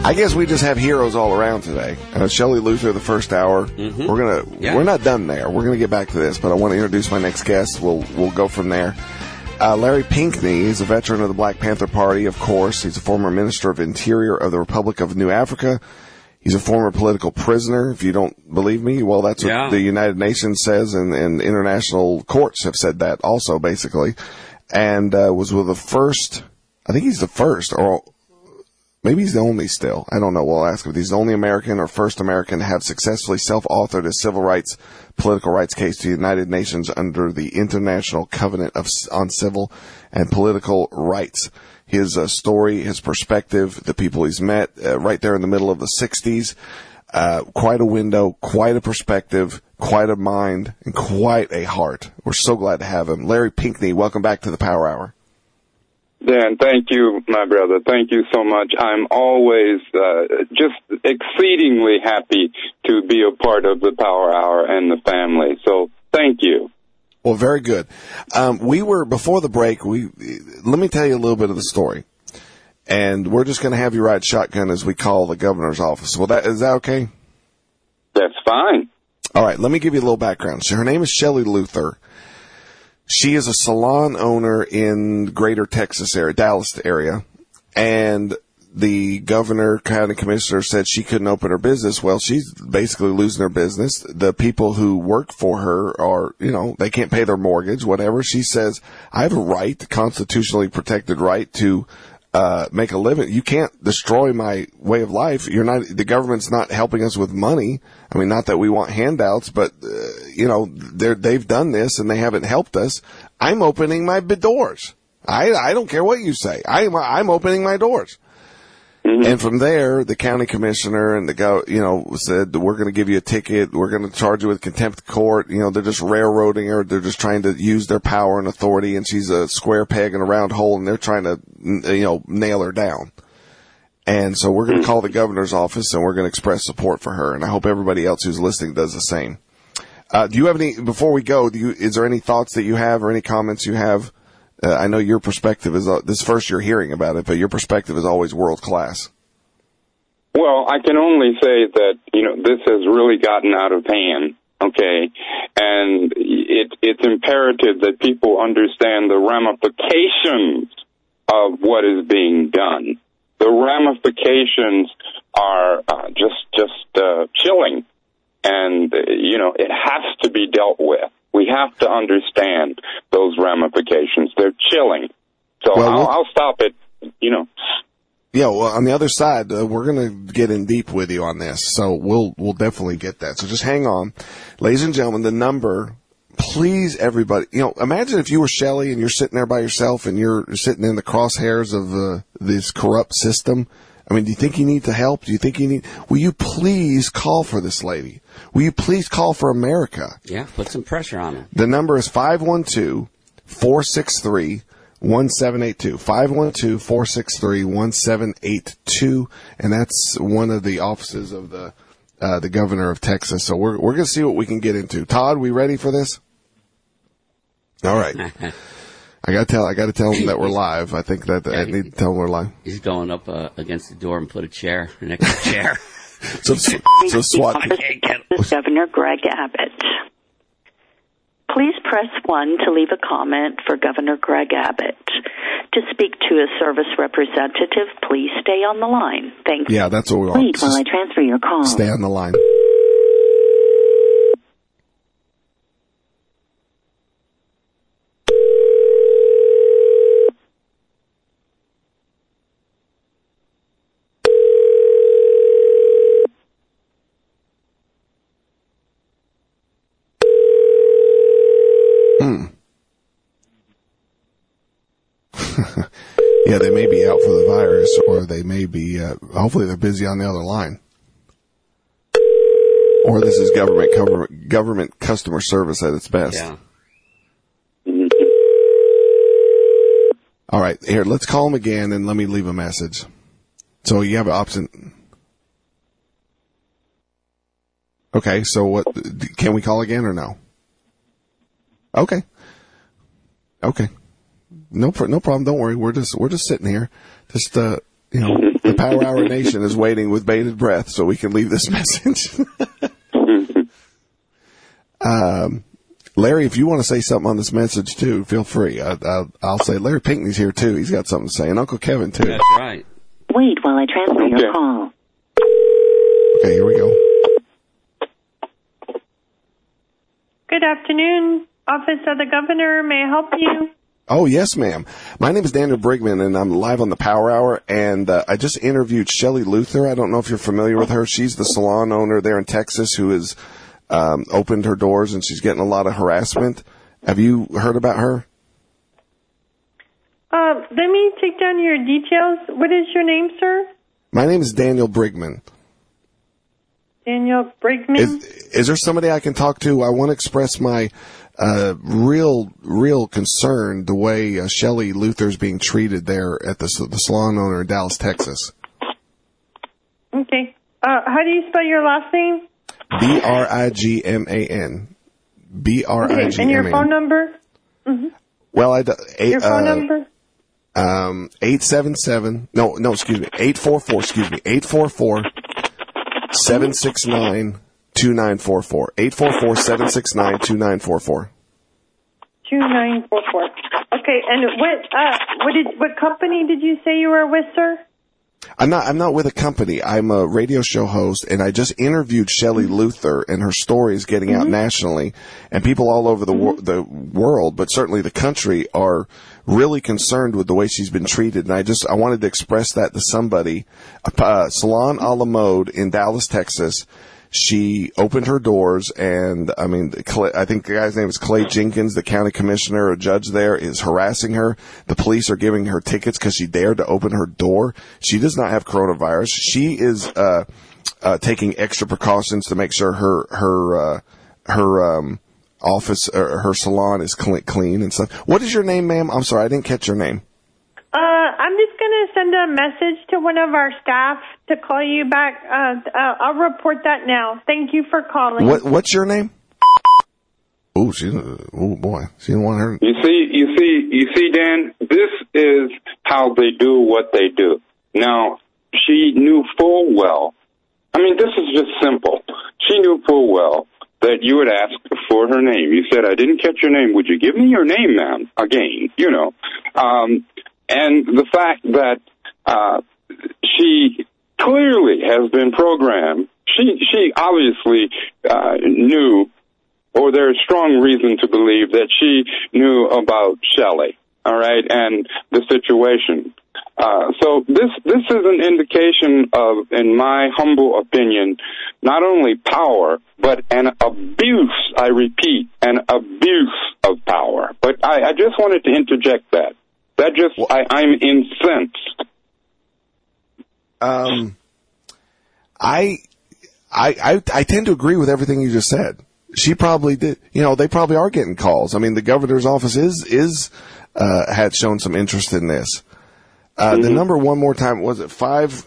I guess we just have heroes all around today. Shelley Luther, the first hour. Mm-hmm. We're not done there. We're gonna get back to this, but I want to introduce my next guest. We'll go from there. Larry Pinkney is a veteran of the Black Panther Party, of course. He's a former Minister of Interior of the Republic of New Africa. He's a former political prisoner. If you don't believe me, well, that's what the United Nations says, and international courts have said that also, basically. And was with the first, I think he's the first, or maybe he's the only still. I don't know. We'll ask him if he's the only American or first American to have successfully self-authored a civil rights, political rights case to the United Nations under the International Covenant on Civil and Political Rights. His story, his perspective, the people he's met, right there in the middle of the 60s. Quite a window, quite a perspective, quite a mind, and quite a heart. We're so glad to have him. Larry Pinkney, welcome back to the Power Hour. Dan, thank you, my brother. Thank you so much. I'm always just exceedingly happy to be a part of the Power Hour and the family. So thank you. Well, very good. We were, before the break, let me tell you a little bit of the story. And we're just going to have you ride shotgun as we call the governor's office. Well, is that okay? That's fine. All right, let me give you a little background. So her name is Shelley Luther. She is a salon owner in greater Texas area, Dallas area. And the governor, county commissioner said she couldn't open her business. Well, she's basically losing her business. The people who work for her are, they can't pay their mortgage, whatever. She says, I have a right, constitutionally protected right to make a living. You can't destroy my way of life. The government's not helping us with money. I mean, not that we want handouts, but, they've done this and they haven't helped us. I'm opening my doors. I don't care what you say. I'm opening my doors. Mm-hmm. And from there, the county commissioner and said, we're going to give you a ticket. We're going to charge you with contempt of court. They're just railroading her. They're just trying to use their power and authority. And she's a square peg in a round hole, and they're trying to, nail her down. And so we're going to call the governor's office and we're going to express support for her. And I hope everybody else who's listening does the same. Do you have any, before we go, is there any thoughts that you have or any comments you have? I know your perspective is, this first you're hearing about it, but your perspective is always world class. Well, I can only say that, this has really gotten out of hand, okay? And it's imperative that people understand the ramifications of what is being done. The ramifications are just chilling, and, it has to be dealt with. We have to understand those ramifications. They're chilling. So I'll stop it, Yeah, well, on the other side, we're going to get in deep with you on this. So we'll definitely get that. So just hang on. Ladies and gentlemen, the number, please, everybody, imagine if you were Shelley and you're sitting there by yourself and you're sitting in the crosshairs of this corrupt system. I mean, do you think you need to help? Will you please call for this lady? Will you please call for America? Yeah, put some pressure on her. The number is 512-463-1782. 512-463-1782. And that's one of the offices of the governor of Texas. So we're going to see what we can get into. Todd, we ready for this? All right. I got to tell them that we're live. I think that I need to tell them we're live. He's going up against the door and put a chair, an extra chair. so SWAT. Governor Greg Abbott. Please press 1 to leave a comment for Governor Greg Abbott. To speak to a service representative, please stay on the line. Thank you. Yeah, that's what we want. Wait while I transfer your call. Stay on the line. Yeah, they may be out for the virus, or they may be, hopefully they're busy on the other line. Or this is government customer service at its best. Yeah. All right, here, let's call them again and let me leave a message. So you have an option. Okay, so what, can we call again or no? Okay. No problem. Don't worry. We're just sitting here. Just, The Power Hour Nation is waiting with bated breath so we can leave this message. Larry, if you want to say something on this message, too, feel free. I'll say Larry Pinckney's here, too. He's got something to say. And Uncle Kevin, too. That's right. Wait while I transfer your call. Okay, here we go. Good afternoon, Office of the Governor. May I help you? Oh, yes, ma'am. My name is Daniel Brigman, and I'm live on the Power Hour, and I just interviewed Shelley Luther. I don't know if you're familiar with her. She's the salon owner there in Texas who has opened her doors, and she's getting a lot of harassment. Have you heard about her? Let me take down your details. What is your name, sir? My name is Daniel Brigman. Daniel Brigman? Is there somebody I can talk to? I want to express my real concern the way Shelley Luther's being treated there at the salon owner in Dallas, Texas. Okay. How do you spell your last name? Brigman. Brigman. Okay, and your phone number? Mm-hmm. Well, your phone number? 877. No, excuse me. 844. 769-2944. 844-769-2944. 2944. Okay, and what company did you say you were with, sir? I'm not with a company. I'm a radio show host, and I just interviewed Shelley Luther, and her story is getting out nationally, and people all over the world, but certainly the country, are really concerned with the way she's been treated. And I wanted to express that to somebody. Salon a la Mode in Dallas, Texas. She opened her doors, and I think the guy's name is Clay Jenkins, the county commissioner, a judge there, is harassing her. The police are giving her tickets because she dared to open her door. She does not have coronavirus. She is taking extra precautions to make sure her office or her salon is clean and stuff. What is your name, ma'am? I'm sorry, I didn't catch your name. I'm just going to send a message to one of our staff to call you back. I'll report that now. Thank you for calling. What's your name? Oh, boy, she didn't want her. You see, Dan, this is how they do what they do. Now, she knew full well. This is just simple. She knew full well that you would ask for her name. You said, I didn't catch your name. Would you give me your name, ma'am? Again, and the fact that she clearly has been programmed, she obviously knew, or there's strong reason to believe that she knew about Shelley, all right, and the situation. So this is an indication of, in my humble opinion, not only power, but an abuse, I repeat, an abuse of power. But I just wanted to interject that. I'm incensed. I tend to agree with everything you just said. She probably did. They probably are getting calls. The governor's office had shown some interest in this. The number one more time, was it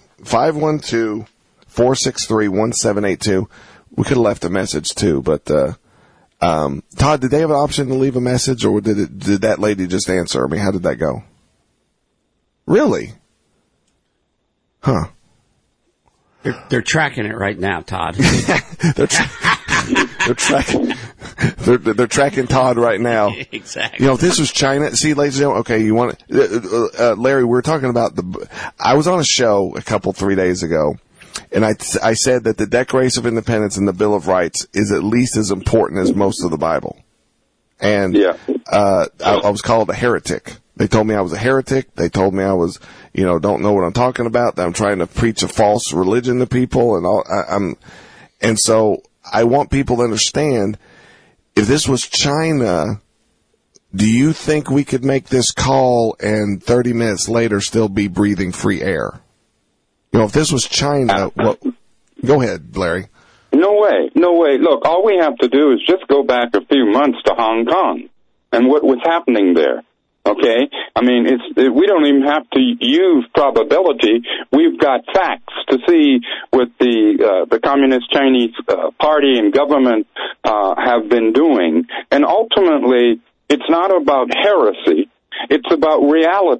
512-463-1782? We could have left a message too, but Todd, did they have an option to leave a message, or did that lady just answer? How did that go? Really? Huh. They're tracking it right now, Todd. They're tracking. They're tracking Todd right now. Exactly. If this was China, see, ladies and gentlemen. Okay, you want Larry? We were talking about I was on a show 3 days ago, and I said that the Declaration of Independence and the Bill of Rights is at least as important as most of the Bible. And I was called a heretic. They told me I was a heretic. They told me I was, don't know what I'm talking about. That I'm trying to preach a false religion to people, and all. And so I want people to understand. If this was China, do you think we could make this call and 30 minutes later still be breathing free air? If this was China, go ahead, Larry. No way. Look, all we have to do is just go back a few months to Hong Kong and what was happening there. Okay? We don't even have to use probability. We've got facts to see what the Communist Chinese Party and government have been doing. And ultimately, it's not about heresy. It's about reality.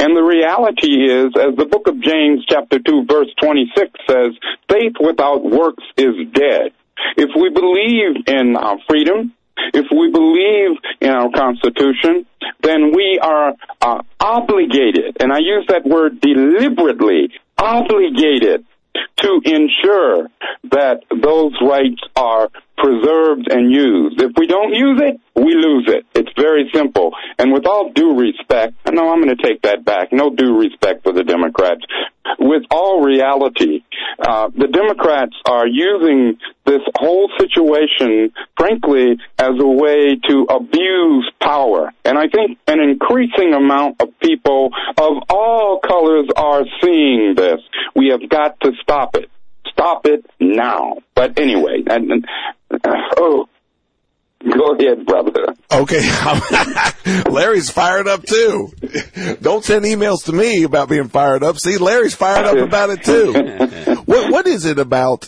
And the reality is, as the book of James chapter 2 verse 26 says, faith without works is dead. If we believe in our freedom, if we believe in our Constitution, then we are obligated, and I use that word deliberately, obligated to ensure that those rights are preserved and used. If we don't use it, we lose it. It's very simple. And with all due respect, no, I'm going to take that back. No due respect for the Democrats. With all reality, the Democrats are using this whole situation, frankly, as a way to abuse power. And I think an increasing amount of people of all colors are seeing this. We have got to stop it. Stop it now. But anyway, go ahead, brother. Okay. Larry's fired up, too. Don't send emails to me about being fired up. See, Larry's fired up about it, too. What is it about,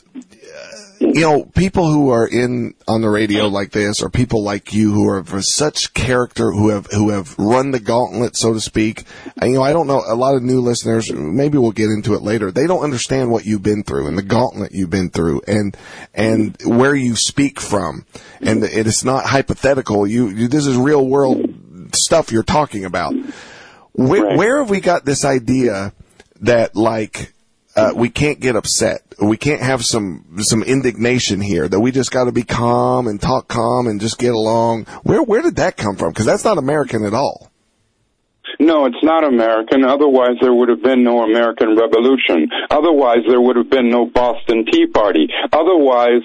people who are on the radio like this, or people like you who are of such character, who have run the gauntlet, so to speak. And, I don't know, a lot of new listeners, maybe we'll get into it later. They don't understand what you've been through and the gauntlet you've been through and where you speak from. And it's not hypothetical. This is real world stuff you're talking about. Where have we got this idea that, we can't get upset? We can't have some indignation here, that we just got to be calm and talk calm and just get along. Where did that come from? Because that's not American at all. No, it's not American. Otherwise, there would have been no American Revolution. Otherwise, there would have been no Boston Tea Party. Otherwise,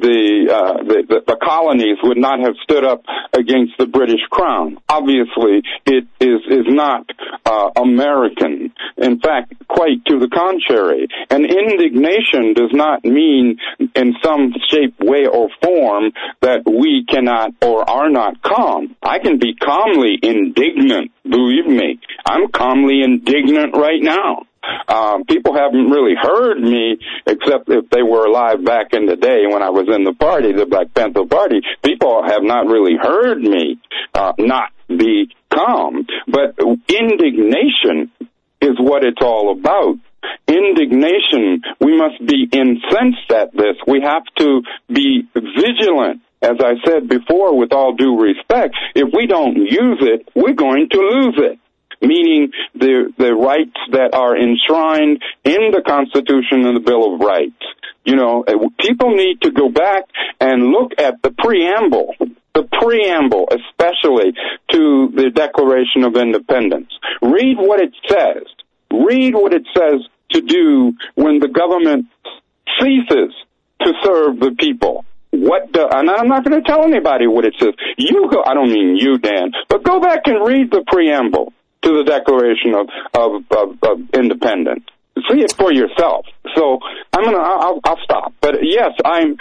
the colonies would not have stood up against the British Crown. Obviously, it is not American. In fact, quite to the contrary. And indignation does not mean in some shape, way, or form that we cannot or are not calm. I can be calmly indignant. Believe me, I'm calmly indignant right now. People haven't really heard me, except if they were alive back in the day when I was in the party, the Black Panther Party. People have not really heard me not be calm. But indignation is what it's all about. Indignation, we must be incensed at this. We have to be vigilant. As I said before, with all due respect, if we don't use it, we're going to lose it. Meaning the rights that are enshrined in the Constitution and the Bill of Rights. People need to go back and look at the preamble especially to the Declaration of Independence. Read what it says. Read what it says to do when the government ceases to serve the people. And I'm not going to tell anybody what it says. I don't mean you, Dan, but go back and read the preamble to the Declaration of Independence. See it for yourself. So I'll stop. But yes, I'm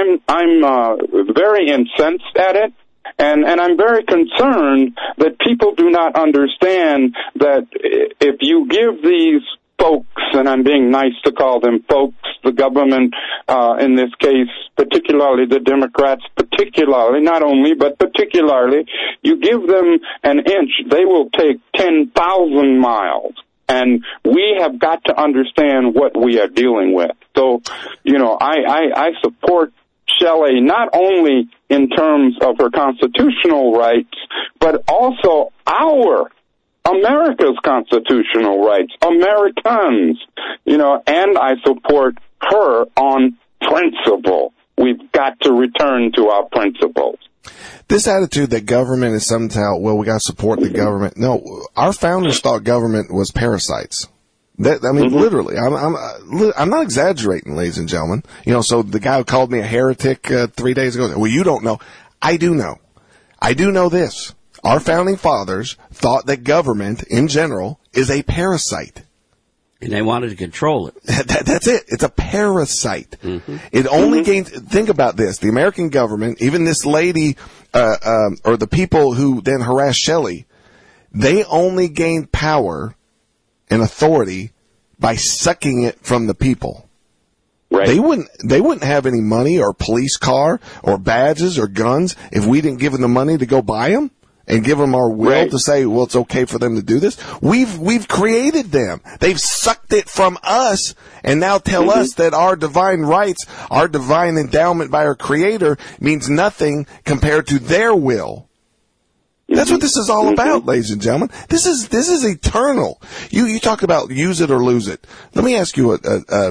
very incensed at it, and I'm very concerned that people do not understand that if you give these folks, and I'm being nice to call them folks, the government, in this case, particularly the Democrats, not only, but particularly, you give them an inch, they will take 10,000 miles. And we have got to understand what we are dealing with. So, I support Shelley not only in terms of her constitutional rights, but also America's constitutional rights, Americans, and I support her on principle. We've got to return to our principles. This attitude that government is somehow, we got to support the government. No, our founders thought government was parasites. Literally, I'm not exaggerating, ladies and gentlemen. So the guy who called me a heretic 3 days ago, well, you don't know. I do know. I do know this. Our founding fathers thought that government, in general, is a parasite. And they wanted to control it. That's it. It's a parasite. Mm-hmm. It only gains. Think about this. The American government, even this lady, or the people who then harassed Shelley, they only gained power and authority by sucking it from the people. Right. They wouldn't have any money or police car or badges or guns if we didn't give them the money to go buy them. and give them our will to say, well, it's okay for them to do this? We've created them. They've sucked it from us and now tell us that our divine rights, our divine endowment by our Creator means nothing compared to their will. That's what this is all about, ladies and gentlemen. This is eternal. You talk about use it or lose it. Let me ask you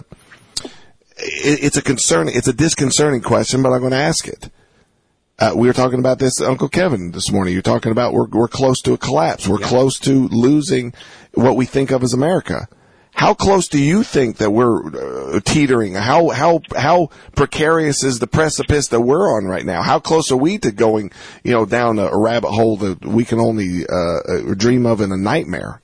it's a disconcerting question, but I'm going to ask it. We were talking about this, Uncle Kevin, this morning. You're talking about we're close to a collapse. We're close to losing what we think of as America. How close do you think that we're teetering? How precarious is the precipice that we're on right now? How close are we to going, down a rabbit hole that we can only dream of in a nightmare?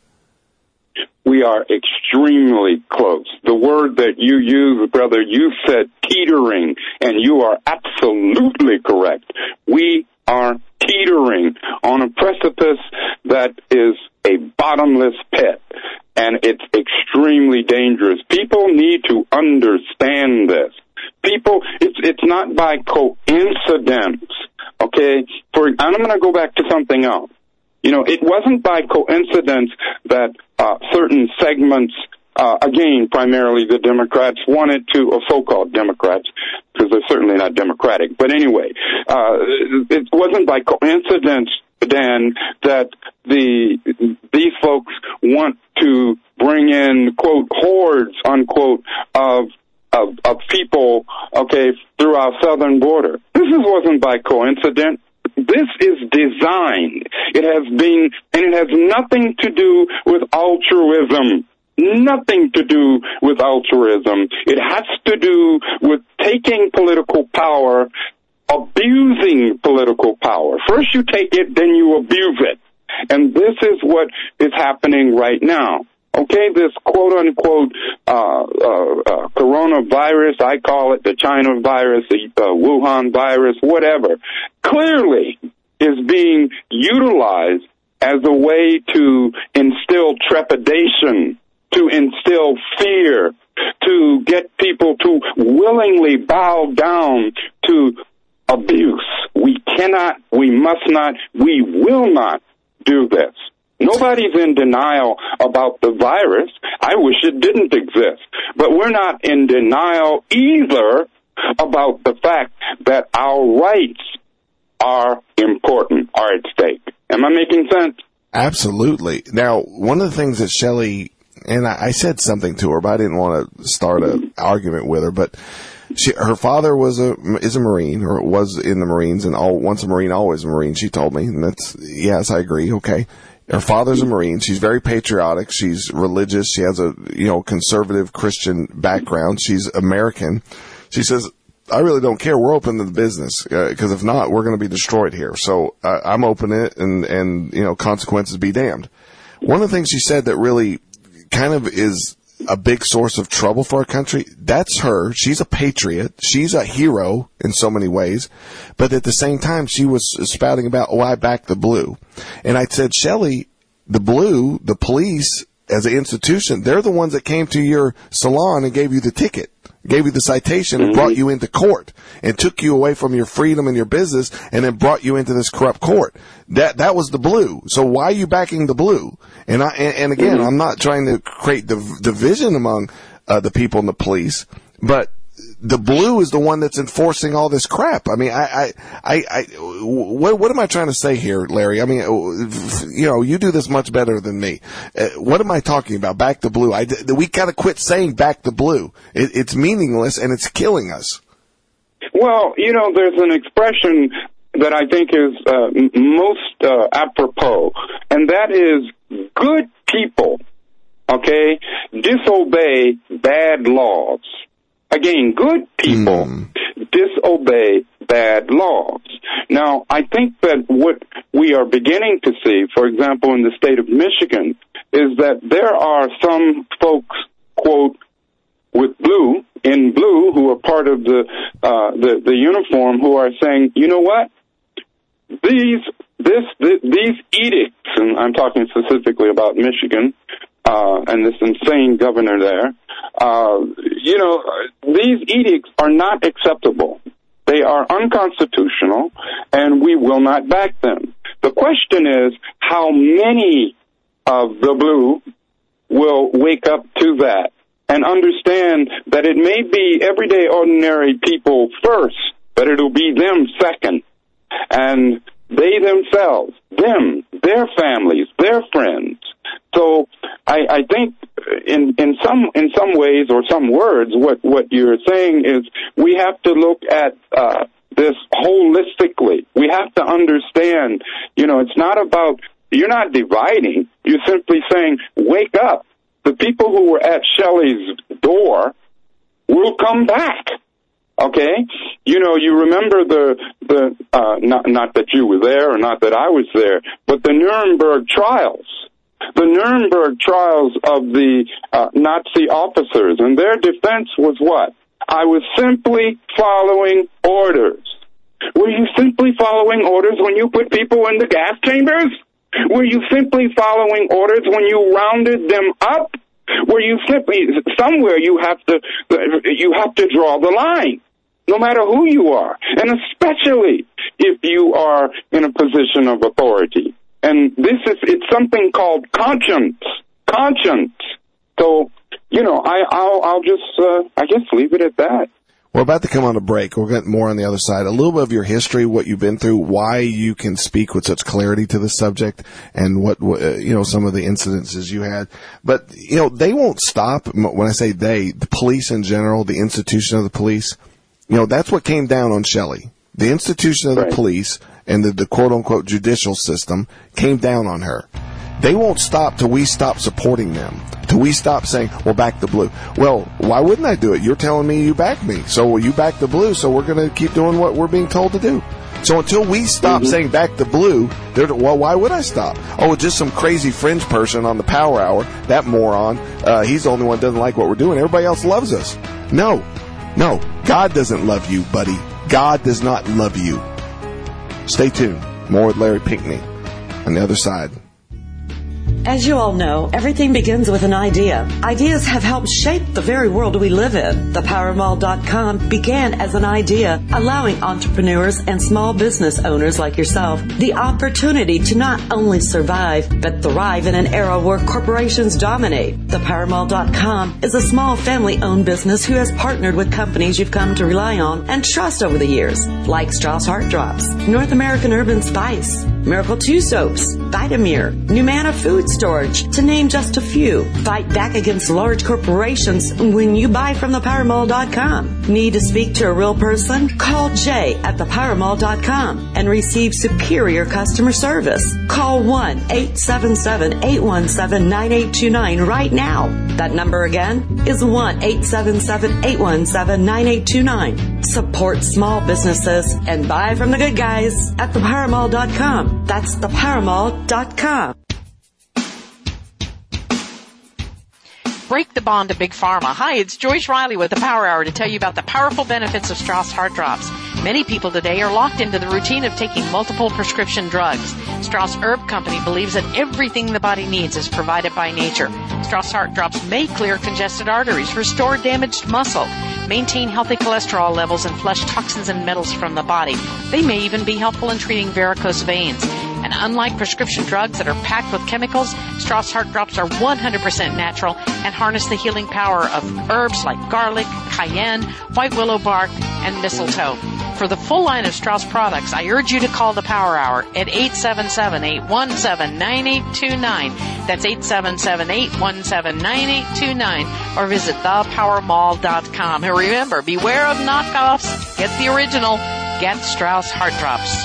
We are extremely close. The word that you used, brother, you said teetering, and you are absolutely correct. We are teetering on a precipice that is a bottomless pit, and it's extremely dangerous. People need to understand this. It's not by coincidence, okay? And I'm going to go back to something else. It wasn't by coincidence that certain segments, again, primarily the Democrats, wanted to, or so-called Democrats, because they're certainly not Democratic. But anyway, it wasn't by coincidence, Dan, that these folks want to bring in, quote, hordes, unquote, of people, okay, through our southern border. This wasn't by coincidence. This is designed. It has nothing to do with altruism. Nothing to do with altruism. It has to do with taking political power, abusing political power. First you take it, then you abuse it. And this is what is happening right now. Okay, this quote-unquote coronavirus, I call it the China virus, the Wuhan virus, whatever, clearly is being utilized as a way to instill trepidation, to instill fear, to get people to willingly bow down to abuse. We cannot, we must not, we will not do this. Nobody's in denial about the virus. I wish it didn't exist. But we're not in denial either about the fact that our rights are important, are at stake. Am I making sense? Absolutely. Now, one of the things that Shelley, and I said something to her, but I didn't want to start an argument with her, but her father is a Marine, or was in the Marines, and once a Marine, always a Marine, she told me. And that's, yes, I agree, okay. Her father's a Marine. She's very patriotic. She's religious. She has a, conservative Christian background. She's American. She says, I really don't care. We're open to the business, because if not, we're going to be destroyed here. So I'm open it, and consequences be damned. One of the things she said that really kind of is a big source of trouble for our country, that's her. She's a patriot. She's a hero in so many ways. But at the same time, she was spouting about, I back the blue. And I said, Shelley, the blue, the police as an institution, they're the ones that came to your salon and gave you the ticket, gave you the citation, and brought you into court and took you away from your freedom and your business, and then brought you into this corrupt court. That was the blue. So why are you backing the blue? And again, I'm not trying to create division among the people in the police, but the blue is the one that's enforcing all this crap. I mean, what am I trying to say here, Larry? I mean, you do this much better than me. What am I talking about? Back the blue. We gotta quit saying back the blue. It's meaningless and it's killing us. Well, there's an expression that I think is most apropos, and that is good people, okay, disobey bad laws. Again, good people disobey bad laws. Now, I think that what we are beginning to see, for example, in the state of Michigan, is that there are some folks, quote, in blue, who are part of the uniform, who are saying, you know what? These edicts, and I'm talking specifically about Michigan, and this insane governor there, these edicts are not acceptable. They are unconstitutional, and we will not back them. The question is how many of the blue will wake up to that and understand that it may be everyday ordinary people first, but it'll be them second. And they themselves, them, their families, their friends. So I think in some ways or some words, what you're saying is we have to look at this holistically. We have to understand, it's not about, you're not dividing. You're simply saying, wake up. The people who were at Shelley's door will come back. Okay? You remember not that you were there or not that I was there, but the Nuremberg trials. The Nuremberg trials of the Nazi officers, and their defense was what? I was simply following orders. Were you simply following orders when you put people in the gas chambers? Were you simply following orders when you rounded them up? Were you simply, somewhere you have to draw the line, no matter who you are, and especially if you are in a position of authority. And it's something called conscience. So, I'll just, I guess leave it at that. We're about to come on a break. We'll get more on the other side. A little bit of your history, what you've been through, why you can speak with such clarity to the subject, and what some of the incidences you had. But, they won't stop. When I say they, the police in general, the institution of the police, that's what came down on Shelley. The institution of the police and the quote-unquote judicial system came down on her. They won't stop till we stop supporting them, till we stop saying, well, back the blue. Well, why wouldn't I do it? You're telling me you back me. So you back the blue, so we're going to keep doing what we're being told to do. So until we stop saying back the blue, well, why would I stop? Oh, just some crazy fringe person on the Power Hour, that moron, he's the only one that doesn't like what we're doing. Everybody else loves us. No, God doesn't love you, buddy. God does not love you. Stay tuned. More with Larry Pinckney on the other side. As you all know, everything begins with an idea. Ideas have helped shape the very world we live in. ThePowerMall.com began as an idea, allowing entrepreneurs and small business owners like yourself the opportunity to not only survive, but thrive in an era where corporations dominate. ThePowerMall.com is a small family-owned business who has partnered with companies you've come to rely on and trust over the years, like Strauss Heart Drops, North American Urban Spice, Miracle 2 Soaps, Vitamir, Numana Food Storage, to name just a few. Fight back against large corporations when you buy from ThePowerMall.com. Need to speak to a real person? Call Jay at ThePowerMall.com and receive superior customer service. Call 1-877-817-9829 right now. That number again is 1-877-817-9829. Support small businesses and buy from the good guys at ThePowerMall.com. That's ThePowerMall.com. Break the bond to Big Pharma. Hi, it's Joyce Riley with the Power Hour to tell you about the powerful benefits of Strauss Heart Drops. Many people today are locked into the routine of taking multiple prescription drugs. Strauss Herb Company believes that everything the body needs is provided by nature. Strauss Heart Drops may clear congested arteries, restore damaged muscle, maintain healthy cholesterol levels, and flush toxins and metals from the body. They may even be helpful in treating varicose veins. And unlike prescription drugs that are packed with chemicals, Strauss Heart Drops are 100% natural and harness the healing power of herbs like garlic, cayenne, white willow bark, and mistletoe. For the full line of Strauss products, I urge you to call the Power Hour at 877-817-9829. That's 877-817-9829. Or visit thepowermall.com. And remember, beware of knockoffs. Get the original. Get Strauss Heart Drops.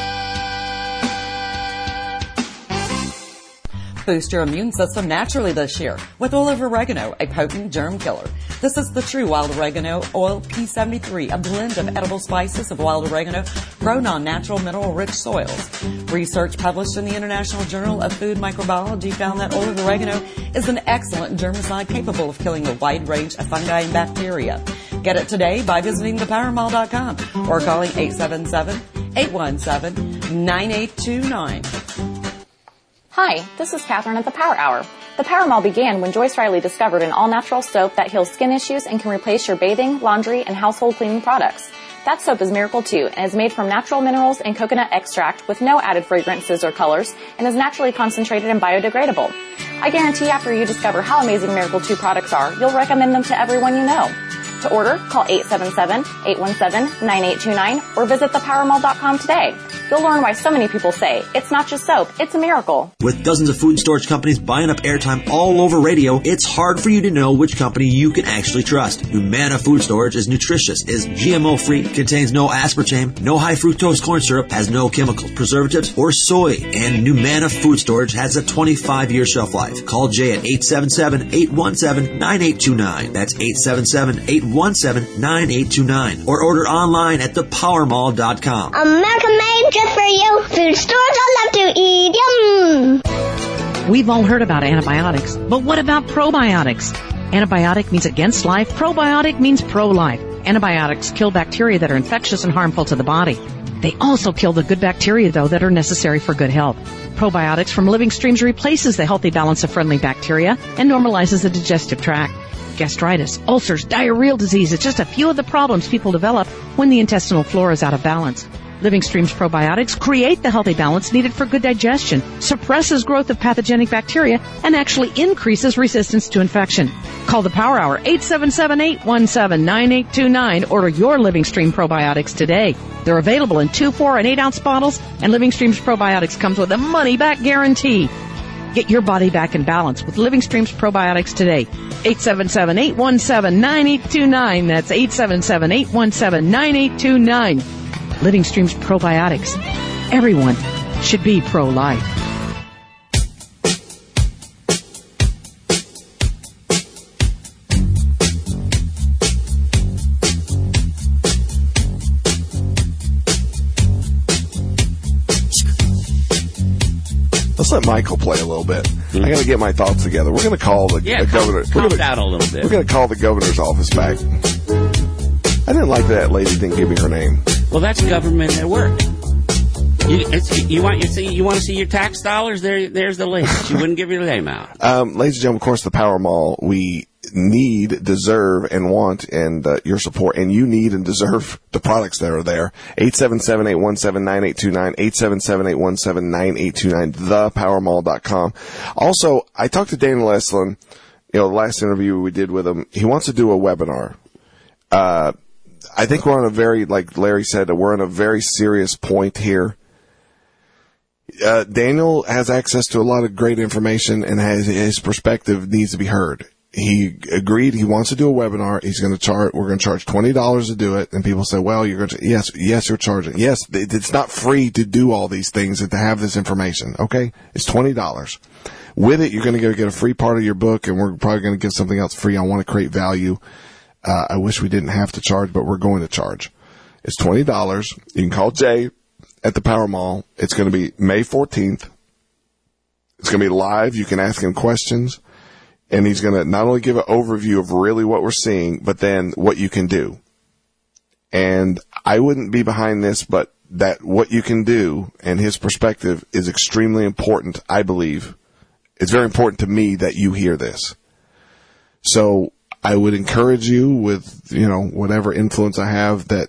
Boost your immune system naturally this year with oil of oregano, a potent germ killer. This is the true wild oregano oil P73, a blend of edible spices of wild oregano grown on natural mineral-rich soils. Research published in the International Journal of Food Microbiology found that oil of oregano is an excellent germicide capable of killing a wide range of fungi and bacteria. Get it today by visiting thepowermall.com or calling 877-817-9829. Hi, this is Catherine at the Power Hour. The Power Mall began when Joyce Riley discovered an all-natural soap that heals skin issues and can replace your bathing, laundry, and household cleaning products. That soap is Miracle 2 and is made from natural minerals and coconut extract with no added fragrances or colors and is naturally concentrated and biodegradable. I guarantee after you discover how amazing Miracle 2 products are, you'll recommend them to everyone you know. To order, call 877-817-9829 or visit thepowermall.com today. You'll learn why so many people say, it's not just soap, it's a miracle. With dozens of food storage companies buying up airtime all over radio, it's hard for you to know which company you can actually trust. Humana Food Storage is nutritious, is GMO-free, contains no aspartame, no high fructose corn syrup, has no chemicals, preservatives, or soy. And Humana Food Storage has a 25-year shelf life. Call Jay at 877-817-9829. That's 877-817-9829. Or order online at thepowermall.com. American made just for you. Food stores I love to eat. Yum. We've all heard about antibiotics, but what about probiotics? Antibiotic means against life. Probiotic means pro-life. Antibiotics kill bacteria that are infectious and harmful to the body. They also kill the good bacteria, though, that are necessary for good health. Probiotics from Living Streams replaces the healthy balance of friendly bacteria and normalizes the digestive tract. Gastritis, ulcers, diarrheal disease is just a few of the problems people develop when the intestinal flora is out of balance. Living Streams probiotics create the healthy balance needed for good digestion, suppresses growth of pathogenic bacteria, and actually increases resistance to infection. Call the Power Hour, 877-817-9829. Order your Living Stream probiotics today. They're available in 2, 4, and 8-ounce bottles, and Living Streams probiotics comes with a money-back guarantee. Get your body back in balance with Living Streams probiotics today. 877-817-9829. That's 877-817-9829. Living Streams probiotics. Everyone should be pro-life. Let's let Michael play a little bit. I got to get my thoughts together. We're going to call the governor. Calm down a little bit. We're going to call the governor's office back. I didn't like that lady didn't give me her name. Well, that's government at work. You want to see your tax dollars? There's the list. She wouldn't give your name out. Ladies and gentlemen, of course, the Power Mall. We need, deserve, and want your support, and you need and deserve the products that are there. 877-817-9829, 877-817-9829, thepowermall.com. Also, I talked to Daniel Eslin, the last interview we did with him. He wants to do a webinar. I think we're on a very, like Larry said, we're on a very serious point here. Daniel has access to a lot of great information and his perspective needs to be heard. He agreed he wants to do a webinar. He's going to charge, we're going to charge $20 to do it. And people say, well, you're going to, yes, you're charging. Yes, it's not free to do all these things and to have this information. Okay. It's $20. With it, you're going to go get a free part of your book, and we're probably going to give something else free. I want to create value. I wish we didn't have to charge, but we're going to charge. It's $20. You can call Jay at the Power Mall. It's going to be May 14th. It's going to be live. You can ask him questions, and he's going to not only give an overview of really what we're seeing, but then what you can do. And I wouldn't be behind this, but that what you can do and his perspective is extremely important, I believe. It's very important to me that you hear this. So I would encourage you with, whatever influence I have that,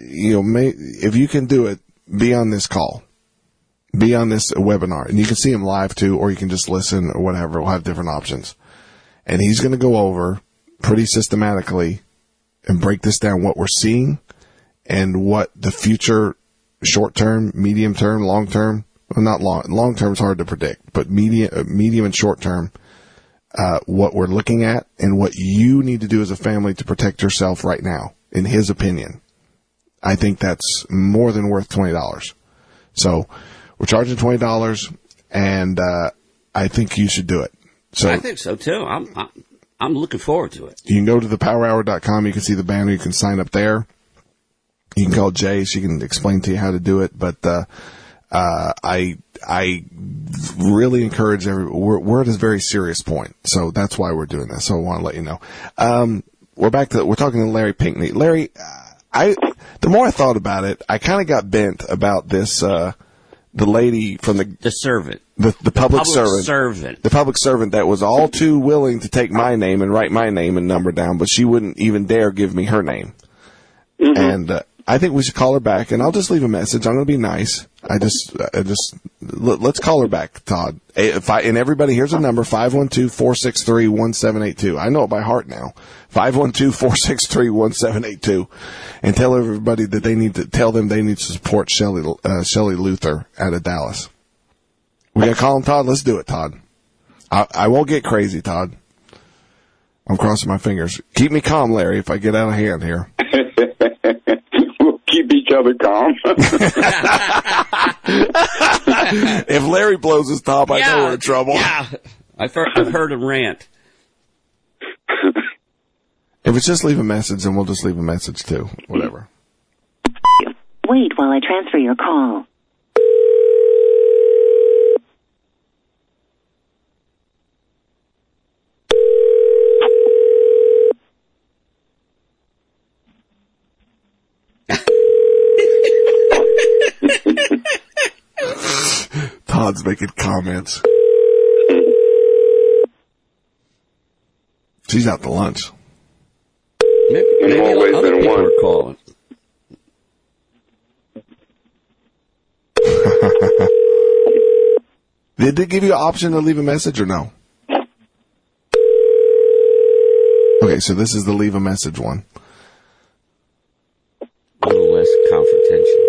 if you can do it, be on this call, be on this webinar, and you can see him live too, or you can just listen or whatever. We'll have different options. And he's going to go over pretty systematically and break this down, what we're seeing and what the future, short term, medium term, long term, well, not long term is hard to predict, but medium and short term, what we're looking at and what you need to do as a family to protect yourself right now, in his opinion. I think that's more than worth $20. So we're charging $20, and I think you should do it. So I think so too. I'm looking forward to it. You can go to thepowerhour.com. You can see the banner. You can sign up there. You can call Jay. She can explain to you how to do it. But I really encourage everyone. We're at a very serious point, so that's why we're doing this. So I want to let you know. We're talking to Larry Pinkney. Larry, the more I thought about it, I kind of got bent about this. The lady from the servant, the public servant, the public servant that was all too willing to take my name and write my name and number down, but she wouldn't even dare give me her name. Mm-hmm. And I think we should call her back, and I'll just leave a message. I'm going to be nice. Let's call her back, Todd. And everybody, here's a number, 512-463-1782. I know it by heart now. 512-463-1782. And tell everybody that they need to support Shelley Luther out of Dallas. We got to call him, Todd? Let's do it, Todd. I won't get crazy, Todd. I'm crossing my fingers. Keep me calm, Larry, if I get out of hand here. We'll keep each other calm. If Larry blows his top, I know we're in trouble. Yeah, I've heard him rant. If it's just leave a message, then we'll just leave a message too. Whatever. Wait while I transfer your call. Todd's making comments. She's out to lunch. Maybe other people are calling. Did they give you an option to leave a message or no? Okay, so this is the leave a message one. A little less confrontation.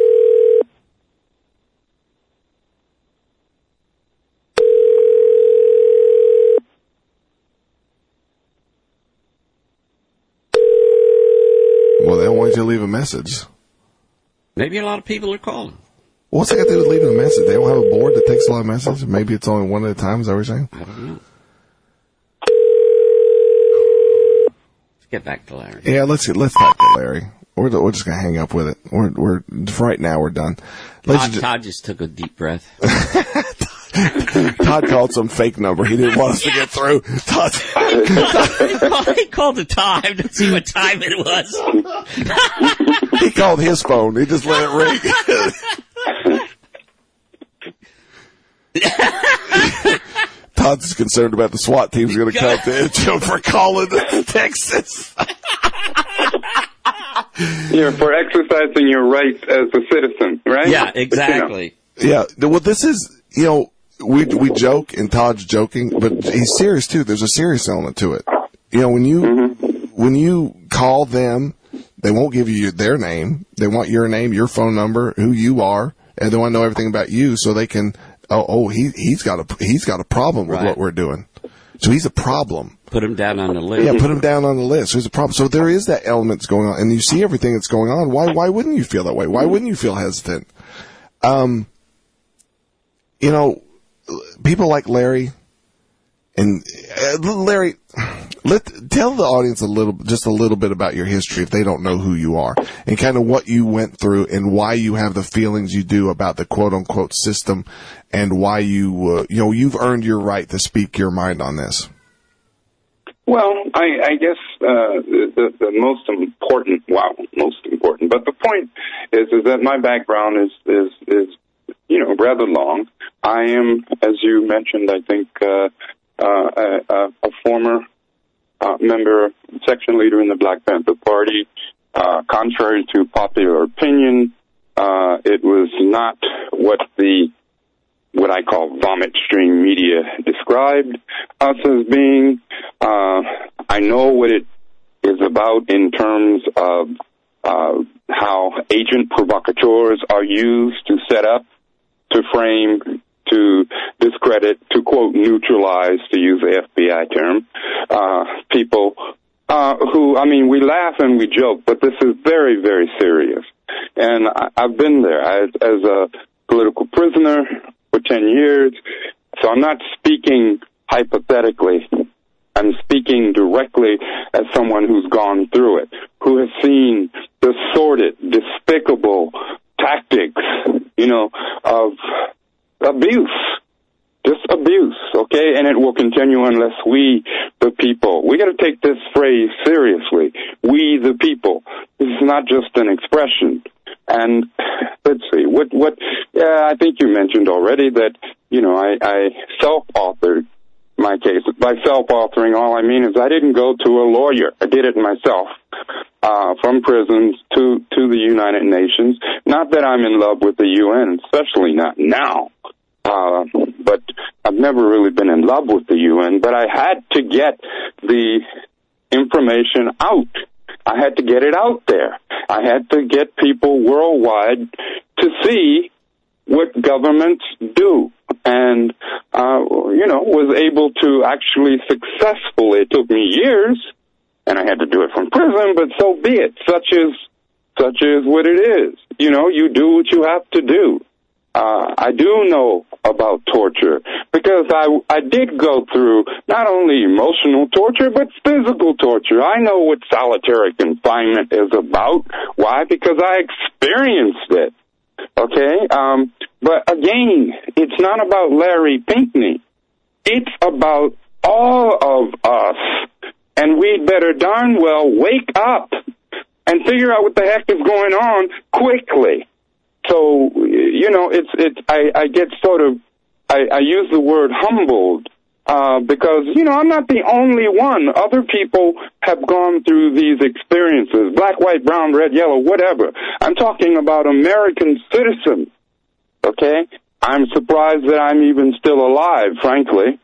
Well, they don't want you to leave a message. Maybe a lot of people are calling. What's that got to do with leaving a message? They don't have a board that takes a lot of messages? Maybe it's only one at a time, is that what you're saying? I don't know. Let's get back to Larry. Yeah, let's talk to Larry. We're just going to hang up with it. We're for right now, we're done. Todd just took a deep breath. Todd called some fake number he didn't want us to get through. Todd. He called the time to see what time it was. He called his phone. He just let it ring. Todd's concerned about the SWAT team's going to come to him for calling Texas. For exercising your rights as a citizen, right? Yeah, exactly. Yeah. Well, this is, we joke, and Todd's joking, but he's serious too. There's a serious element to it. When you call them, they won't give you their name. They want your name, your phone number, who you are, and they want to know everything about you so they can, he's got a problem with what we're doing. So he's a problem. Put him down on the list. Yeah, put him down on the list. There's a problem. So there is that element that's going on, and you see everything that's going on. Why wouldn't you feel that way? Why wouldn't you feel hesitant? People like Larry, and Larry, tell the audience just a little bit about your history if they don't know who you are, and kind of what you went through and why you have the feelings you do about the quote unquote system, and why you've earned your right to speak your mind on this. Well, I guess the most important, but the point is that my background is rather long. I am, as you mentioned, I think a former member, section leader in the Black Panther Party. Contrary to popular opinion, it was not what I call vomit stream media described us as being. I know what it is about in terms of how agent provocateurs are used to set up, to frame, to discredit, to quote, neutralize, to use the FBI term, people who, we laugh and we joke, but this is very, very serious. And I've been there as a political prisoner for 10 years, so I'm not speaking hypothetically. I'm speaking directly as someone who's gone through it, who has seen the sordid, despicable tactics, of abuse. Just abuse, okay? And it will continue unless we, the people, we got to take this phrase seriously. We, the people. This is not just an expression. And let's see, I think you mentioned already that, I self-authored my case. By self-authoring, all I mean is I didn't go to a lawyer. I did it myself. from prisons to the United Nations. Not that I'm in love with the UN, especially not now. But I've never really been in love with the UN, but I had to get the information out. I had to get it out there. I had to get people worldwide to see what governments do. And, was able to actually successfully, it took me years, and I had to do it from prison, but so be it. Such is what it is. You do what you have to do. I do know about torture because I did go through not only emotional torture, but physical torture. I know what solitary confinement is about. Why? Because I experienced it. Okay? But again, it's not about Larry Pinckney. It's about all of us. And we'd better darn well wake up and figure out what the heck is going on quickly. So, I get sort of, I use the word humbled, because, I'm not the only one. Other people have gone through these experiences, black, white, brown, red, yellow, whatever. I'm talking about American citizens, okay? I'm surprised that I'm even still alive, frankly,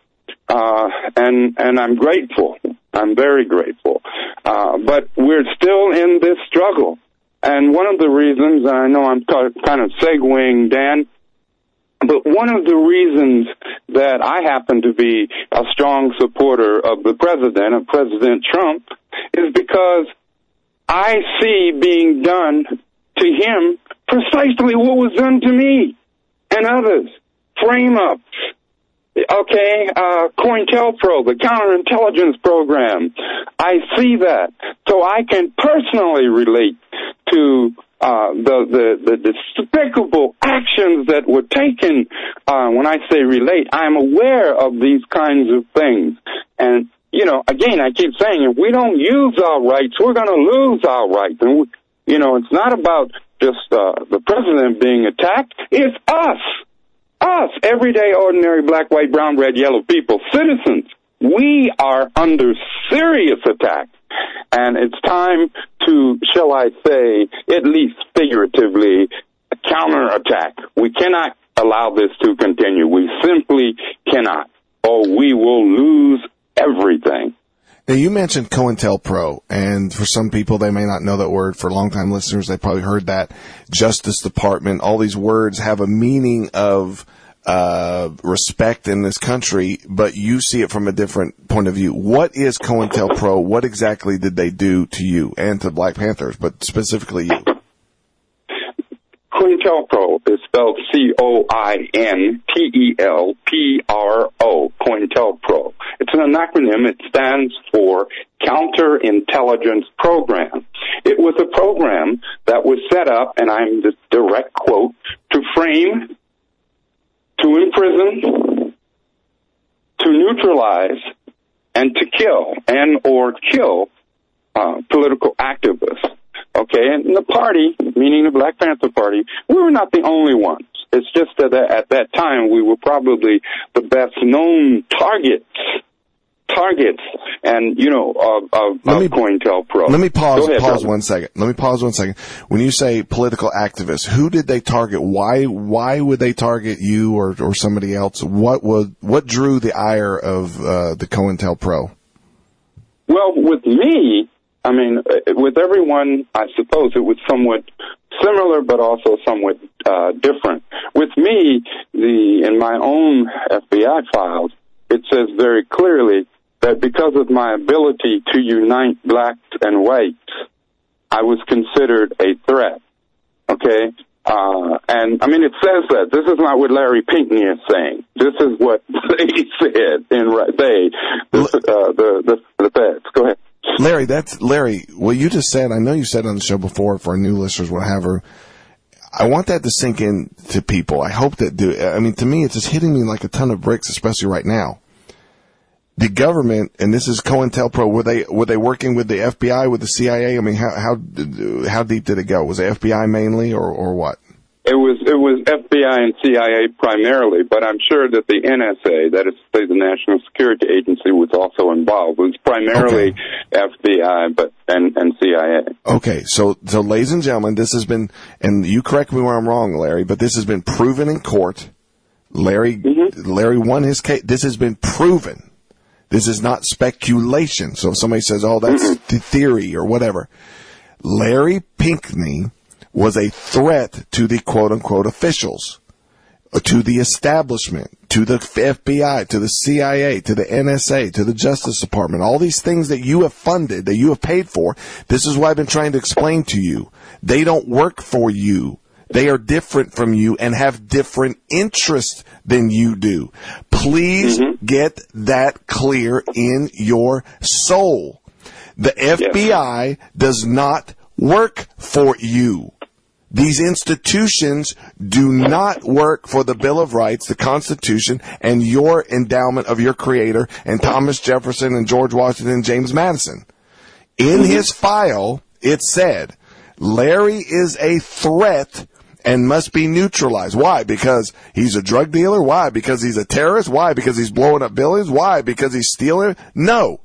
and I'm grateful. I'm very grateful. But we're still in this struggle. And one of the reasons, I know I'm kind of segueing, Dan, but one of the reasons that I happen to be a strong supporter of the president, of President Trump, is because I see being done to him precisely what was done to me and others. Frame-ups. Okay, COINTELPRO, the counterintelligence program. I see that. So I can personally relate to the despicable actions that were taken. When I say relate, I'm aware of these kinds of things. And, again, I keep saying, if we don't use our rights, we're going to lose our rights. And, it's not about just the president being attacked. It's us. Us, everyday, ordinary, black, white, brown, red, yellow people, citizens. We are under serious attack. And it's time to, shall I say, at least figuratively, counterattack. We cannot allow this to continue. We simply cannot, or we will lose everything. Now, you mentioned COINTELPRO, and for some people, they may not know that word. For longtime listeners, they probably heard that. Justice Department, all these words have a meaning of respect in this country, but you see it from a different point of view. What is COINTELPRO? What exactly did they do to you and to Black Panthers, but specifically you? COINTELPRO is spelled COINTELPRO, COINTELPRO. It's an acronym. It stands for Counterintelligence Program. It was a program that was set up, and I'm the direct quote, to frame, to imprison, to neutralize, and to kill or kill political activists. Okay, and the party, meaning the Black Panther Party, we were not the only ones. It's just that at that time we were probably the best known targets, and of COINTELPRO. Let me pause 1 second. Let me pause 1 second. When you say political activists, who did they target? Why would they target you or somebody else? What drew the ire of the COINTELPRO? Well, with me, I mean, with everyone, I suppose it was somewhat similar, but also somewhat different. With me, in my own FBI files, it says very clearly that because of my ability to unite blacks and whites, I was considered a threat. Okay? And, I mean, it says that. This is not what Larry Pinckney is saying. This is what they said the feds. Go ahead. Larry, what you just said, I know you said on the show before for our new listeners, whatever. I want that to sink in to people. I hope that to me, it's just hitting me like a ton of bricks, especially right now. The government, and this is COINTELPRO, were they working with the FBI, with the CIA? I mean, how deep did it go? Was it FBI mainly or what? It was FBI and CIA primarily, but I'm sure that the NSA, that is to say the National Security Agency, was also involved. It was primarily FBI and CIA. Okay, so ladies and gentlemen, this has been, and you correct me where I'm wrong, Larry, but this has been proven in court. Larry won his case. This has been proven. This is not speculation. So if somebody says, oh, that's the theory or whatever. Larry Pinckney was a threat to the quote-unquote officials, to the establishment, to the FBI, to the CIA, to the NSA, to the Justice Department, all these things that you have funded, that you have paid for. This is what I've been trying to explain to you. They don't work for you. They are different from you and have different interests than you do. Please get that clear in your soul. The FBI does not work for you. These institutions do not work for the Bill of Rights, the Constitution, and your endowment of your creator, and Thomas Jefferson and George Washington and James Madison. In his file, it said, Larry is a threat and must be neutralized. Why? Because he's a drug dealer? Why? Because he's a terrorist? Why? Because he's blowing up buildings? Why? Because he's stealing? No.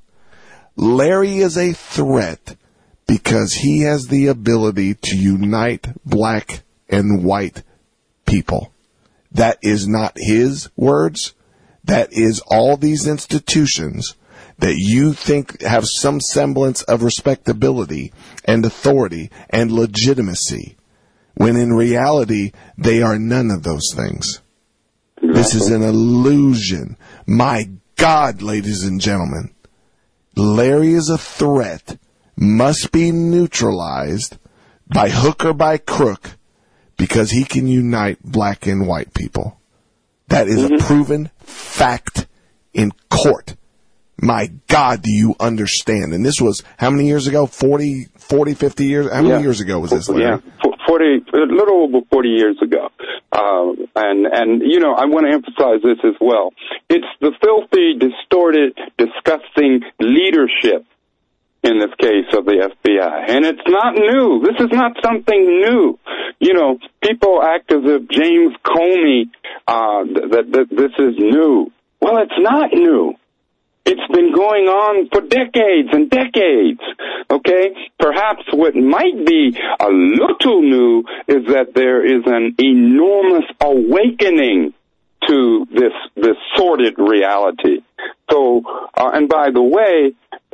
Larry is a threat because he has the ability to unite black and white people. That is not his words. That is all these institutions that you think have some semblance of respectability and authority and legitimacy, when in reality, they are none of those things. Exactly. This is an illusion. My God, ladies and gentlemen, Larry is a threat, must be neutralized by hook or by crook, because he can unite black and white people. That is a proven fact in court. My God, do you understand? And this was how many years ago? 40, 50 years? How many years ago was this, Larry? Yeah, 40, a little over 40 years ago. And you know, I want to emphasize this as well. It's the filthy, distorted, disgusting leadership in this case of the FBI. And it's not new. This is not something new. You know, people act as if James Comey, that this is new. Well, it's not new. It's been going on for decades and decades, okay? Perhaps what might be a little new is that there is an enormous awakening to this sordid reality. So, and by the way,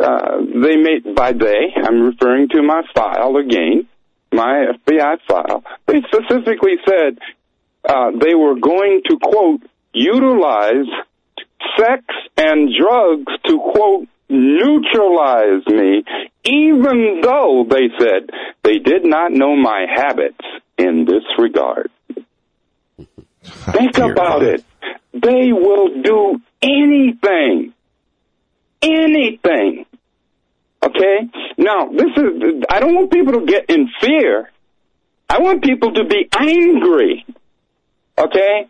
I'm referring to my file again, my FBI file. They specifically said they were going to, quote, utilize sex and drugs to, quote, neutralize me, even though, they said, they did not know my habits in this regard. Think about it. They will do anything. Anything. Okay? Now, I don't want people to get in fear. I want people to be angry. Okay?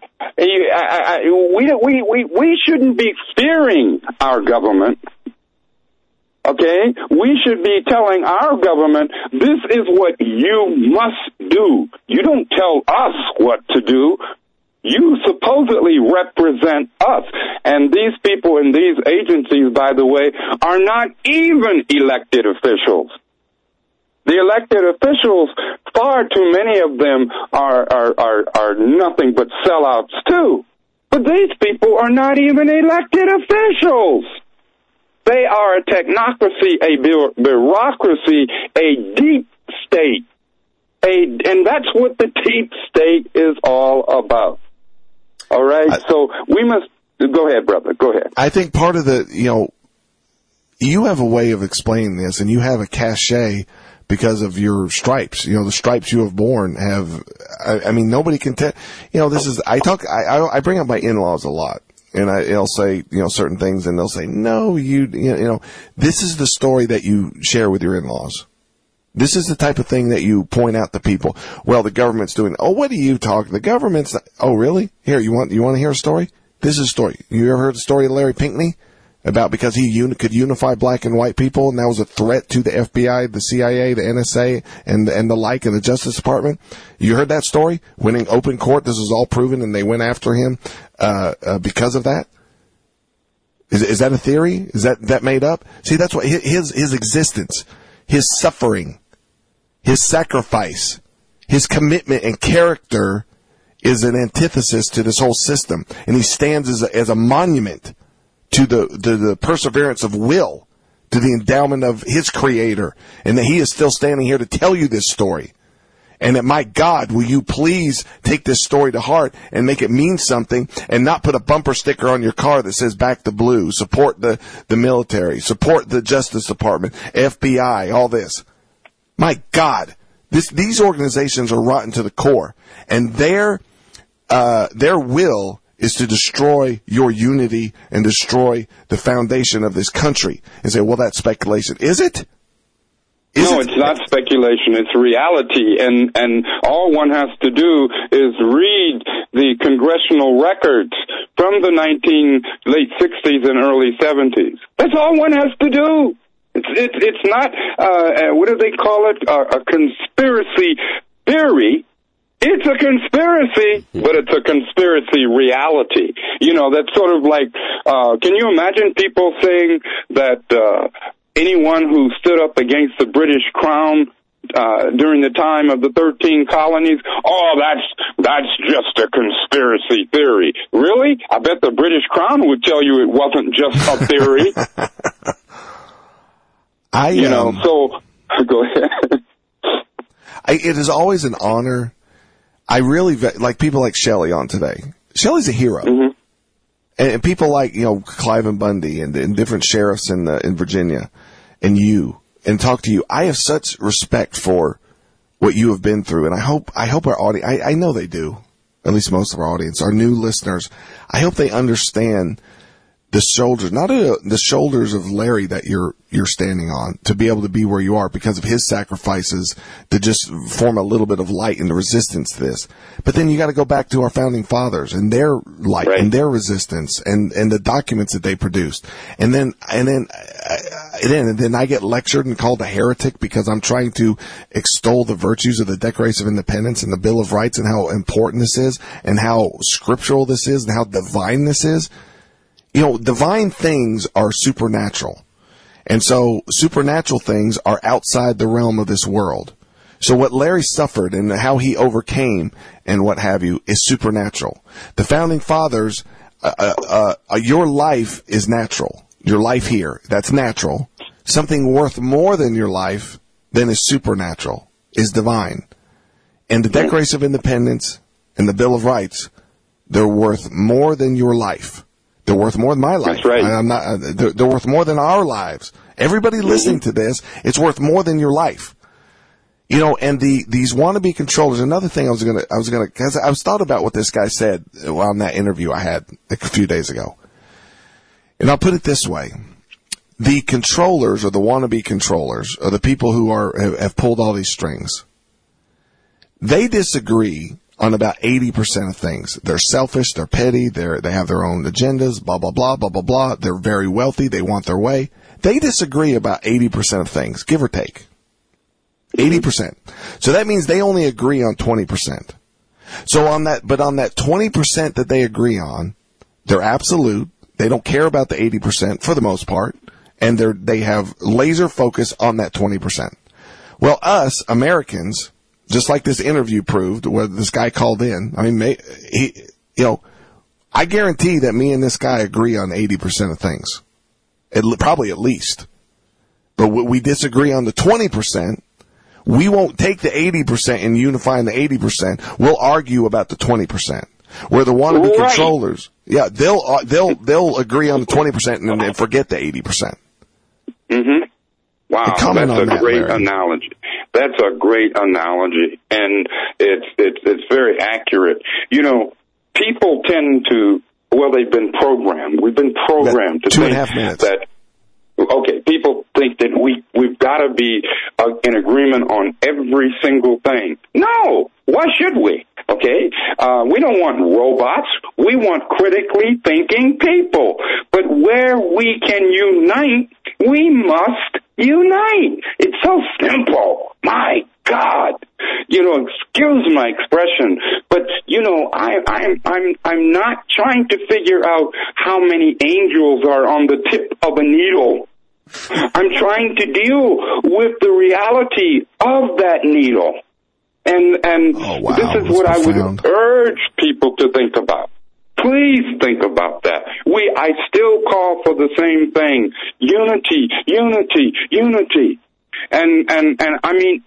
We shouldn't be fearing our government. Okay? We should be telling our government, this is what you must do. You don't tell us what to do. You supposedly represent us. And these people in these agencies, by the way, are not even elected officials. The elected officials, far too many of them are nothing but sellouts too. But these people are not even elected officials. They are a technocracy, a bureaucracy, a deep state. And that's what the deep state is all about. All right? So we must... Go ahead, brother. Go ahead. I think part of the, you have a way of explaining this, and you have a cachet because of your stripes. The stripes you have borne have, I mean, nobody can tell, I bring up my in-laws a lot, and I'll say, certain things, and they'll say, no, this is the story that you share with your in-laws. This is the type of thing that you point out to people. Well, the government's doing, what are you talking? The government's, oh, really? Here, you want to hear a story? This is a story. You ever heard the story of Larry Pinckney? about because he could unify black and white people, and that was a threat to the FBI, the CIA, the NSA, and the like, and the Justice Department. You heard that story? Winning open court, this was all proven, and they went after him because of that. Is that a theory? Is that made up? See, that's what his existence, his suffering, his sacrifice, his commitment and character is an antithesis to this whole system, and he stands as a monument to the perseverance of will, to the endowment of his creator, and that he is still standing here to tell you this story. And that, my God, will you please take this story to heart and make it mean something, and not put a bumper sticker on your car that says back the blue, support the military, support the Justice Department, FBI, all this. My God, these organizations are rotten to the core, and their will is to destroy your unity and destroy the foundation of this country. And say, well, that's speculation. Is it? No, it's not speculation. It's reality. And all one has to do is read the congressional records from the late 60s and early 70s. That's all one has to do. It's not, what do they call it? A conspiracy theory. It's a conspiracy, but it's a conspiracy reality. You know, that's sort of like, can you imagine people saying that anyone who stood up against the British Crown during the time of the 13 colonies, that's just a conspiracy theory. Really? I bet the British Crown would tell you it wasn't just a theory. So go ahead. It is always an honor. I really like people like Shelley on today. Shelley's a hero. Mm-hmm. And people like, Cliven Bundy and different sheriffs in Virginia, and talk to you. I have such respect for what you have been through, and I hope our audience, I know they do, at least most of our audience, our new listeners, I hope they understand the shoulders, not the shoulders of Larry that you're standing on, to be able to be where you are because of his sacrifices, to just form a little bit of light in the resistance to this. But then you got to go back to our founding fathers and their light and their resistance and the documents that they produced. And then I get lectured and called a heretic because I'm trying to extol the virtues of the Declaration of Independence and the Bill of Rights and how important this is and how scriptural this is and how divine this is. Divine things are supernatural. And so supernatural things are outside the realm of this world. So what Larry suffered and how he overcame and what have you is supernatural. The founding fathers, your life is natural. Your life here, that's natural. Something worth more than your life then is supernatural, is divine. And the Declaration of Independence and the Bill of Rights, they're worth more than your life. They're worth more than my life. That's right. They're worth more than our lives. Everybody listening to this, it's worth more than your life. And these wannabe controllers. Another thing I was gonna, cause I was thought about what this guy said on that interview I had a few days ago. And I'll put it this way. The controllers or the wannabe controllers are the people who have pulled all these strings. They disagree on about 80% of things. They're selfish, they're petty, they have their own agendas, blah, blah, blah, blah, blah, blah. They're very wealthy, they want their way. They disagree about 80% of things, give or take. 80%. So that means they only agree on 20%. So on that 20% that they agree on, they're absolute, they don't care about the 80% for the most part, and they have laser focus on that 20%. Well, us, Americans, just like this interview proved, where this guy called in. I mean, I guarantee that me and this guy agree on 80% of things, probably at least. But we disagree on the 20%. We won't take the 80% and unify on the 80%. We'll argue about the 20%. Where the wannabe controllers, they'll agree on the 20% and forget the 80%. Mm-hmm. Wow, that's a great analogy. That's a great analogy, and it's very accurate. People tend to, they've been programmed. We've been programmed to think that, people think that we've got to be in agreement on every single thing. No, why should we? We don't want robots. We want critically thinking people. But where we can unite, we must unite. It's so simple. My God. Excuse my expression, but I'm not trying to figure out how many angels are on the tip of a needle. I'm trying to deal with the reality of that needle. And this is what I would urge people to think about. Please think about that. I still call for the same thing. Unity, unity, unity. And I mean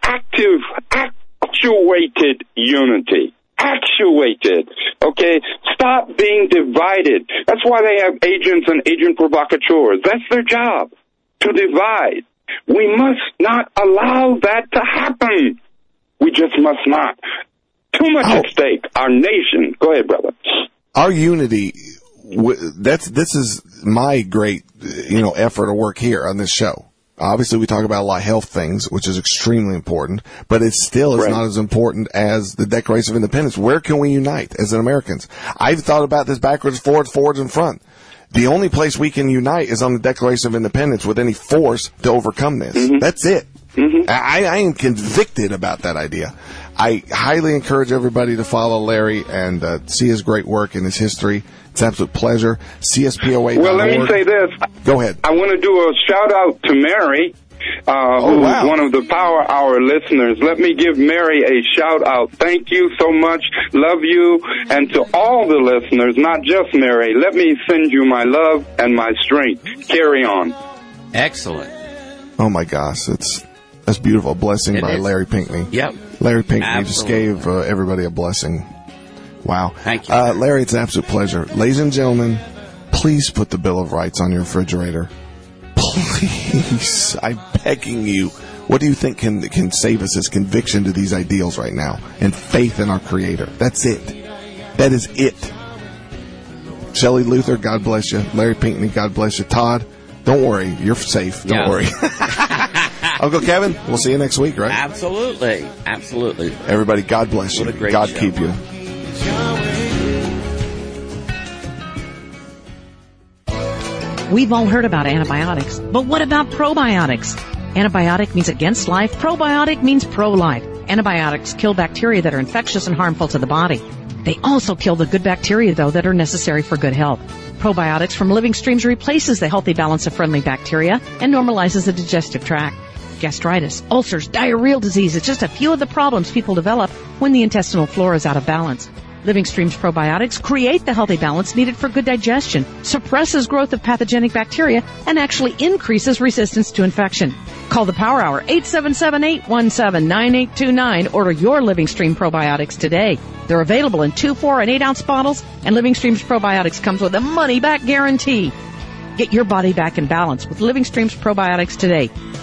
actuated unity. Actuated. Okay? Stop being divided. That's why they have agents and agent provocateurs. That's their job, to divide. We must not allow that to happen. We just must not. Too much at stake. Our nation. Go ahead, brother. Our unity, this is my great, effort or work here on this show. Obviously, we talk about a lot of health things, which is extremely important, but it still is not as important as the Declaration of Independence. Where can we unite as Americans? I've thought about this backwards, forwards, and front. The only place we can unite is on the Declaration of Independence with any force to overcome this. Mm-hmm. That's it. Mm-hmm. I am convicted about that idea. I highly encourage everybody to follow Larry and see his great work and his history. It's an absolute pleasure. CSPOA.org. Well, let me say this. Go ahead. I want to do a shout-out to Mary, who is one of the Power Hour listeners. Let me give Mary a shout-out. Thank you so much. Love you. And to all the listeners, not just Mary, let me send you my love and my strength. Carry on. Excellent. Oh, my gosh. That's beautiful. Blessing by Larry Pinckney. Yep. Larry Pinckney just gave everybody a blessing. Wow. Thank you. Larry, it's an absolute pleasure. Ladies and gentlemen, please put the Bill of Rights on your refrigerator. Please. I'm begging you. What do you think can save us as conviction to these ideals right now and faith in our Creator? That's it. That is it. Shelley Luther, God bless you. Larry Pinckney, God bless you. Todd, don't worry. You're safe. Don't worry. Uncle Kevin, we'll see you next week, right? Absolutely. Absolutely. Everybody, God bless you. God keep you. We've all heard about antibiotics, but what about probiotics? Antibiotic means against life. Probiotic means pro-life. Antibiotics kill bacteria that are infectious and harmful to the body. They also kill the good bacteria, though, that are necessary for good health. Probiotics from Living Streams replaces the healthy balance of friendly bacteria and normalizes the digestive tract. Gastritis, ulcers, diarrheal disease, it's just a few of the problems people develop when the intestinal flora is out of balance. Living Streams probiotics create the healthy balance needed for good digestion, suppresses growth of pathogenic bacteria, and actually increases resistance to infection. Call the Power Hour, 877-817-9829. Order your Living Stream probiotics today. They're available in 2, 4, and 8-ounce bottles, and Living Streams probiotics comes with a money-back guarantee. Get your body back in balance with Living Streams probiotics today.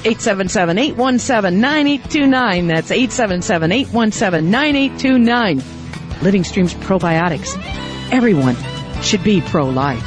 877-817-9829. That's 877-817-9829. Living Streams probiotics. Everyone should be pro-life.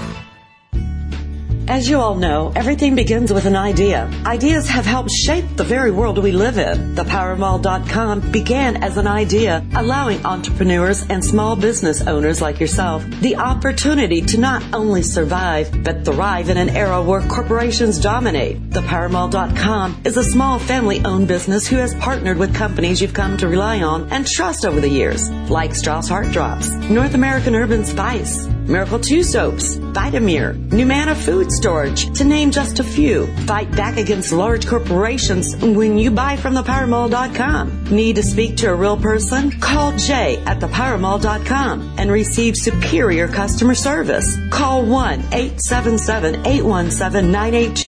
As you all know, everything begins with an idea. Ideas have helped shape the very world we live in. ThePowerMall.com began as an idea, allowing entrepreneurs and small business owners like yourself the opportunity to not only survive, but thrive in an era where corporations dominate. ThePowerMall.com is a small family-owned business who has partnered with companies you've come to rely on and trust over the years, like Strauss Heart Drops, North American Urban Spice, Miracle 2 Soaps, Vitamir, Numana Food Storage, to name just a few. Fight back against large corporations when you buy from ThePowerMall.com. Need to speak to a real person? Call Jay at ThePowerMall.com and receive superior customer service. Call 1-877-817-9822.